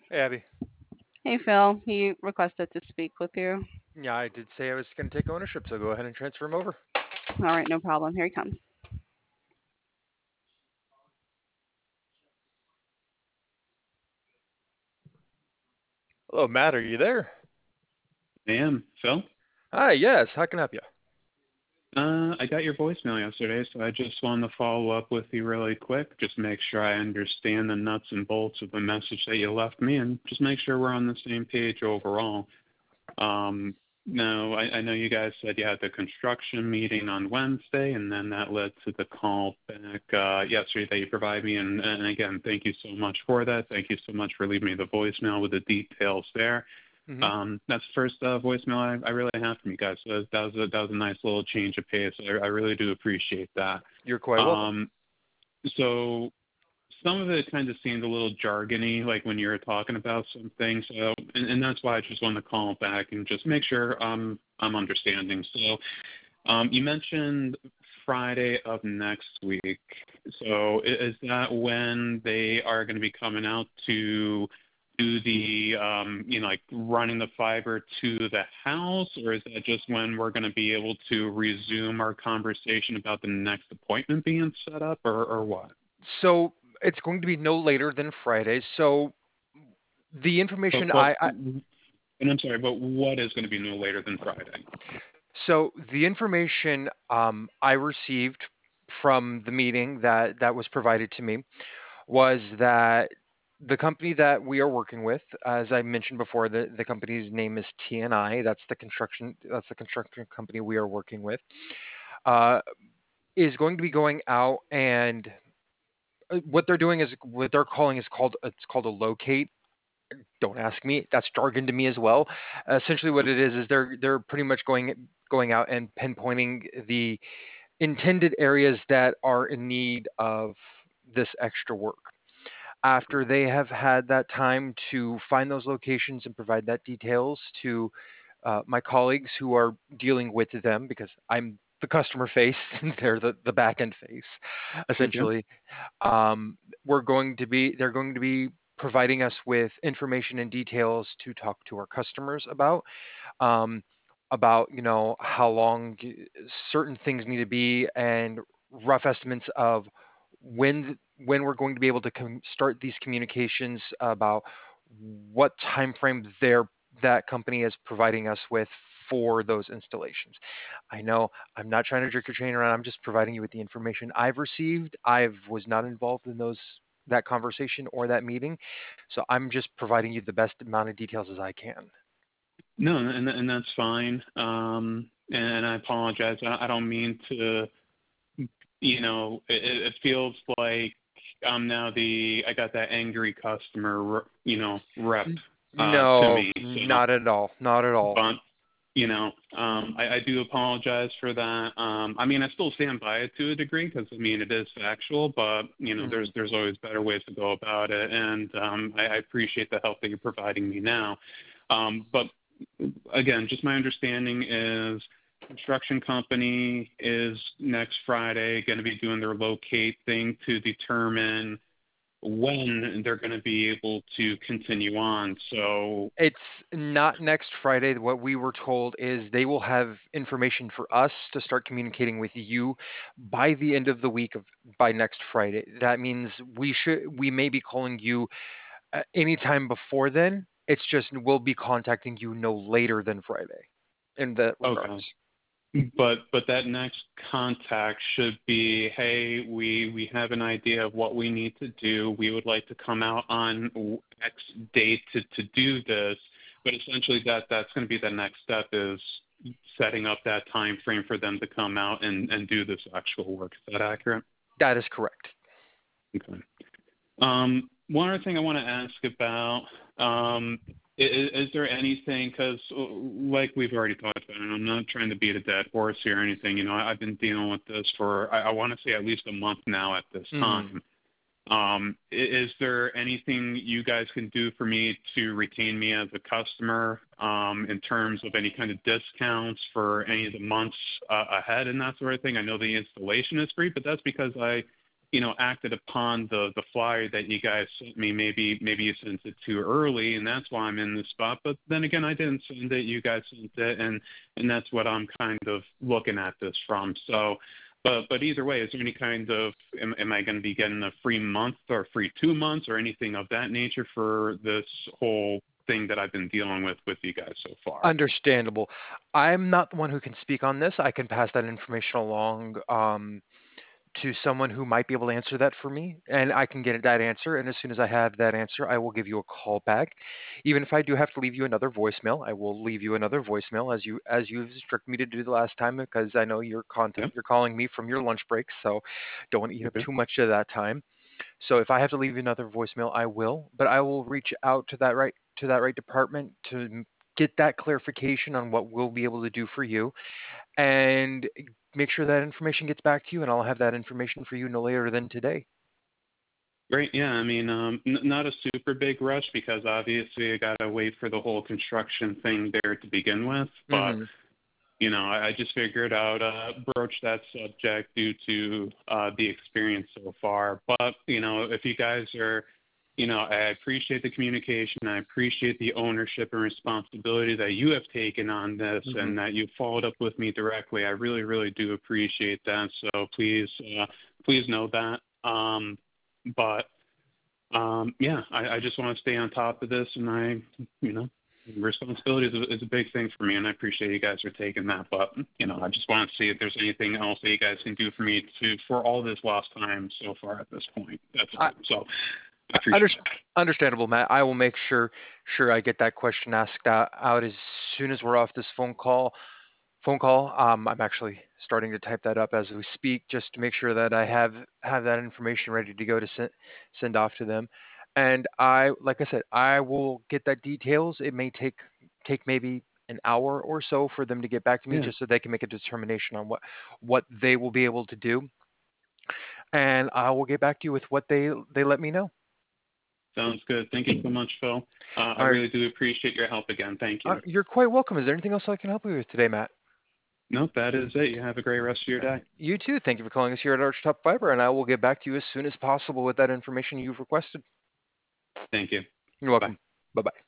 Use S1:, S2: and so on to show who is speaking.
S1: Hey, Abby.
S2: Hey Phil, he requested to speak with you.
S1: Yeah, I did say I was going to take ownership, so go ahead and transfer him over.
S2: All right, no problem. Here he comes.
S1: Hello, Matt. Are you there?
S3: I am. Phil?
S1: Hi. Yes. How can I help you?
S3: I got your voicemail yesterday, so I just wanted to follow up with you really quick. Just make sure I understand the nuts and bolts of the message that you left me, and just make sure we're on the same page overall. Um, no, I know you guys said you had the construction meeting on Wednesday, and then that led to the call back yesterday that you provided me. And again, thank you so much for that. Thank you so much for leaving me the voicemail with the details there.
S1: Mm-hmm.
S3: That's the first voicemail I really have from you guys. So that was a nice little change of pace. I really do appreciate that.
S1: You're quite welcome.
S3: Um, so some of it kind of seemed a little jargony, like when you were talking about some things. So, and that's why I just wanted to call back and just make sure I'm understanding. So, you mentioned Friday of next week. So, is that when they are going to be coming out to do the, like running the fiber to the house, or is that just when we're going to be able to resume our conversation about the next appointment being set up, or what?
S1: So it's going to be no later than Friday. So the information
S3: But and I'm sorry, but what is going to be no later than Friday?
S1: the information I received from the meeting that was provided to me was that the company that we are working with, as I mentioned before, the company's name is TNI. That's the construction company we are working with. Uh, is going to be going out and what they're doing is what they're calling is called a locate. Don't ask me. That's jargon to me as well. Essentially, what it is they're pretty much going out and pinpointing the intended areas that are in need of this extra work. After they have had that time to find those locations and provide that details to my colleagues who are dealing with them, because I'm the customer face and they're the back end face,
S3: Okay.
S1: essentially. Um, they're going to be providing us with information and details to talk to our customers um, about how long certain things need to be and rough estimates of when we're going to be able to start these communications about what time frame that company is providing us with for those installations. I know I'm not trying to jerk your chain around. I'm just providing you with the information I've received. I was not involved in that conversation or that meeting, so I'm just providing you the best amount of details as I can.
S3: No, and that's fine. And I apologize. I don't mean to. It feels like I'm now I got that angry customer, rep to
S1: No,
S3: me. So,
S1: not at all. Not at all.
S3: but I do apologize for that. I mean, I still stand by it to a degree because I mean it is factual, but
S1: Mhm.
S3: there's always better ways to go about it, and I appreciate the help that you're providing me now. But again, just my understanding is construction company is next Friday going to be doing their locate thing to determine when they're going to be able to continue on. So,
S1: It's not next Friday. What we were told is they will have information for us to start communicating with you by the end of the week by next Friday. That means we may be calling you anytime before then. It's just we'll be contacting you no later than Friday in that regards.
S3: okay. But that next contact should be, hey, we have an idea of what we need to do. We would like to come out on X date to do this. But essentially, that's going to be the next step is setting up that time frame for them to come out and do this actual work. Is that accurate?
S1: That is correct.
S3: Okay. One other thing I want to ask about, is there anything, because like we've already talked about, and I'm not trying to beat a dead horse here or anything, I've been dealing with this for, I want to say at least a month now at this
S1: Hmm.
S3: time. Is there anything you guys can do for me to retain me as a customer in terms of any kind of discounts for any of the months ahead and that sort of thing? I know the installation is free, but that's because I acted upon the flyer that you guys sent me. Maybe you sent it too early, and that's why I'm in this spot. But then again, I didn't send it. You guys sent it, and that's what I'm kind of looking at this from. So, but either way, is there any kind of am I going to be getting a free month or free 2 months or anything of that nature for this whole thing that I've been dealing with you guys so far?
S1: Understandable. I'm not the one who can speak on this. I can pass that information along to someone who might be able to answer that for me, and I can get that answer. And as soon as I have that answer, I will give you a call back. Even if I do have to leave you another voicemail, I will leave you another voicemail as you've instructed me to do the last time, because I know
S3: Yep.
S1: you're calling me from your lunch break, so don't want to eat up
S3: Okay.
S1: too much of that time. So if I have to leave you another voicemail, I will, but I will reach out to that right department to get that clarification on what we'll be able to do for you, and make sure that information gets back to you, and I'll have that information for you no later than today.
S3: Great. Yeah. I mean, not a super big rush because obviously I got to wait for the whole construction thing there to begin with. But,
S1: Hmm.
S3: I just figured out broach that subject due to the experience so far. But, if you guys are, I appreciate the communication. I appreciate the ownership and responsibility that you have taken on this
S1: Hmm.
S3: and that you followed up with me directly. I really, really do appreciate that. So please know that. But yeah, I just want to stay on top of this, and responsibility is a big thing for me, and I appreciate you guys are taking that. But I just want to see if there's anything else that you guys can do for me for all this lost time so far at this point. That's
S1: I,
S3: all. So I appreciate that.
S1: Understandable, Matt. I will make sure I get that question asked out as soon as we're off this phone call. I'm actually starting to type that up as we speak, just to make sure that I have that information ready to go to send off to them. And like I said, I will get that details. It may take maybe an hour or so for them to get back to me,
S3: Yeah,
S1: just so they can make a determination on what they will be able to do. And I will get back to you with what they let me know.
S3: sounds good. Thank you so much, Phil. I
S1: All right.
S3: really do appreciate your help again. Thank you.
S1: You're quite welcome. Is there anything else I can help you with today, Matt?
S3: Nope, that is it. You have a great rest of your day.
S1: You too. Thank you for calling us here at Archtop Fiber, and I will get back to you as soon as possible with that information you've requested.
S3: Thank you.
S1: You're
S3: Bye.
S1: welcome. Bye bye.